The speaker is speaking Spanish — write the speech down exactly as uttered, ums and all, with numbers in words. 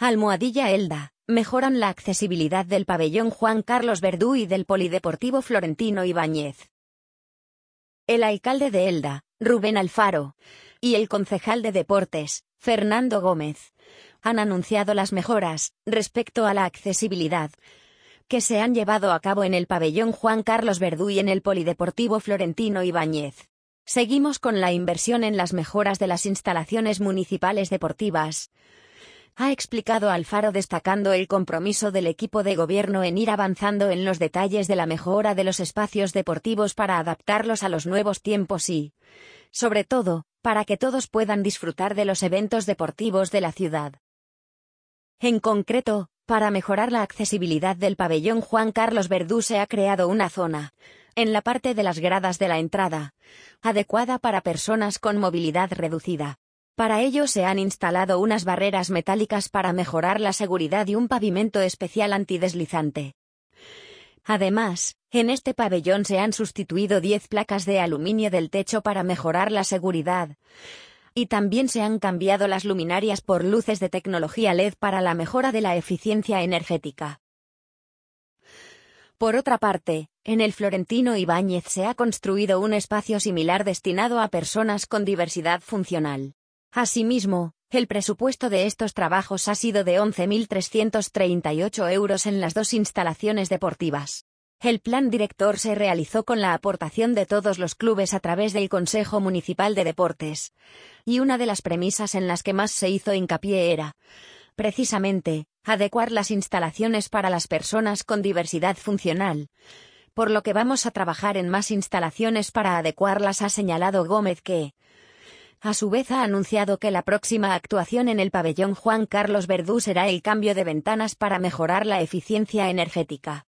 Almohadilla Elda, mejoran la accesibilidad del pabellón Juan Carlos Verdú y del Polideportivo Florentino Ibáñez. El alcalde de Elda, Rubén Alfaro, y el concejal de Deportes, Fernando Gómez, han anunciado las mejoras, respecto a la accesibilidad, que se han llevado a cabo en el pabellón Juan Carlos Verdú y en el Polideportivo Florentino Ibáñez. Seguimos con la inversión en las mejoras de las instalaciones municipales deportivas, ha explicado Alfaro, destacando el compromiso del equipo de gobierno en ir avanzando en los detalles de la mejora de los espacios deportivos para adaptarlos a los nuevos tiempos y, sobre todo, para que todos puedan disfrutar de los eventos deportivos de la ciudad. En concreto, para mejorar la accesibilidad del pabellón Juan Carlos Verdú se ha creado una zona, en la parte de las gradas de la entrada, adecuada para personas con movilidad reducida. Para ello se han instalado unas barreras metálicas para mejorar la seguridad y un pavimento especial antideslizante. Además, en este pabellón se han sustituido diez placas de aluminio del techo para mejorar la seguridad, y también se han cambiado las luminarias por luces de tecnología L E D para la mejora de la eficiencia energética. Por otra parte, en el Florentino Ibáñez se ha construido un espacio similar destinado a personas con diversidad funcional. Asimismo, el presupuesto de estos trabajos ha sido de once mil trescientos treinta y ocho euros en las dos instalaciones deportivas. El plan director se realizó con la aportación de todos los clubes a través del Consejo Municipal de Deportes, y una de las premisas en las que más se hizo hincapié era, precisamente, adecuar las instalaciones para las personas con diversidad funcional, por lo que vamos a trabajar en más instalaciones para adecuarlas, ha señalado Gómez, que, a su vez, ha anunciado que la próxima actuación en el pabellón Juan Carlos Verdú será el cambio de ventanas para mejorar la eficiencia energética.